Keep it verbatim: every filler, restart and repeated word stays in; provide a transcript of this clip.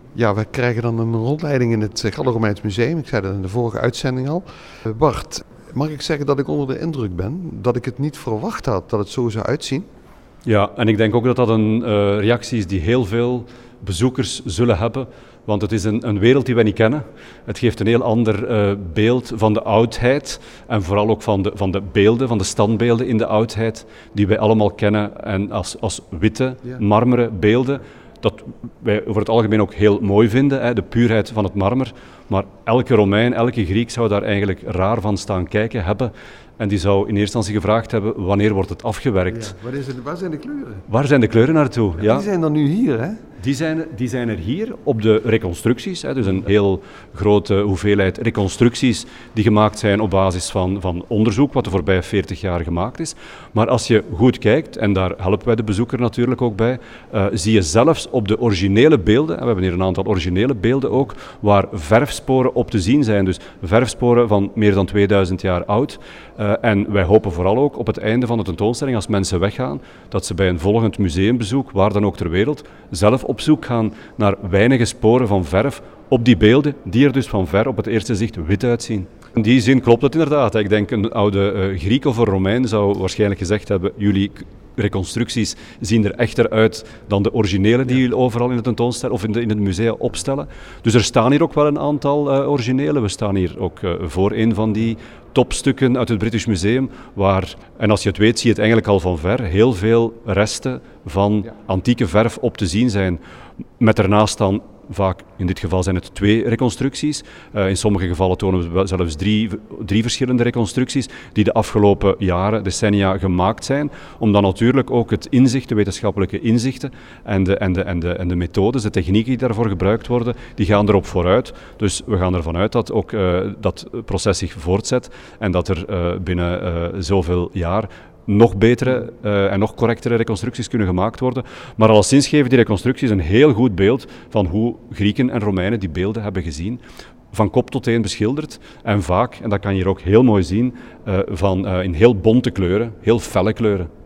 Ja, we krijgen dan een rondleiding in het Gallo-Romeins Museum. Ik zei dat in de vorige uitzending al. Uh, Bart, mag ik zeggen dat ik onder de indruk ben? Dat ik het niet verwacht had dat het zo zou uitzien? Ja, en ik denk ook dat dat een uh, reactie is die heel veel bezoekers zullen hebben. Want het is een, een wereld die wij niet kennen. Het geeft een heel ander uh, beeld van de oudheid en vooral ook van de, van de beelden, van de standbeelden in de oudheid die wij allemaal kennen en als, als witte, ja. marmeren beelden. Dat wij over het algemeen ook heel mooi vinden, hè, de puurheid van het marmer. Maar elke Romein, elke Griek zou daar eigenlijk raar van staan kijken hebben. En die zou in eerste instantie gevraagd hebben, wanneer wordt het afgewerkt? Ja, waar, is het, waar zijn de kleuren? Waar zijn de kleuren naartoe? Ja, ja. Die zijn dan nu hier, hè? Die zijn, die zijn er hier op de reconstructies. Hè, dus een heel grote hoeveelheid reconstructies die gemaakt zijn op basis van, van onderzoek, wat de voorbije veertig jaar gemaakt is. Maar als je goed kijkt, en daar helpen wij de bezoeker natuurlijk ook bij, uh, zie je zelfs op de originele beelden, en we hebben hier een aantal originele beelden ook, waar verfsporen op te zien zijn. Dus verfsporen van meer dan tweeduizend jaar oud. Uh, en wij hopen vooral ook op het einde van de tentoonstelling, als mensen weggaan, dat ze bij een volgend museumbezoek, waar dan ook ter wereld, zelf op zoek gaan naar weinige sporen van verf op die beelden, die er dus van ver op het eerste zicht wit uitzien. In die zin klopt het inderdaad. Ik denk een oude uh, Griek of een Romein zou waarschijnlijk gezegd hebben, jullie reconstructies zien er echter uit dan de originele die jullie overal in de tentoonstelling of in, de, in het museum opstellen. Dus er staan hier ook wel een aantal uh, originele. We staan hier ook uh, voor een van die topstukken uit het British Museum, waar, en als je het weet, zie je het eigenlijk al van ver, heel veel resten van ja. antieke verf op te zien zijn. Met daarnaast dan vaak, in dit geval zijn het twee reconstructies. Uh, in sommige gevallen tonen we zelfs drie, drie verschillende reconstructies die de afgelopen jaren, decennia gemaakt zijn. Om dan natuurlijk ook het inzicht, de wetenschappelijke inzichten en de, en de, en de, en de methodes, de technieken die daarvoor gebruikt worden, die gaan erop vooruit. Dus we gaan ervan uit dat ook uh, dat proces zich voortzet en dat er uh, binnen uh, zoveel jaar nog betere uh, en nog correctere reconstructies kunnen gemaakt worden. Maar alleszins geven die reconstructies een heel goed beeld van hoe Grieken en Romeinen die beelden hebben gezien. Van kop tot teen beschilderd en vaak, en dat kan je hier ook heel mooi zien, uh, van, uh, in heel bonte kleuren, heel felle kleuren.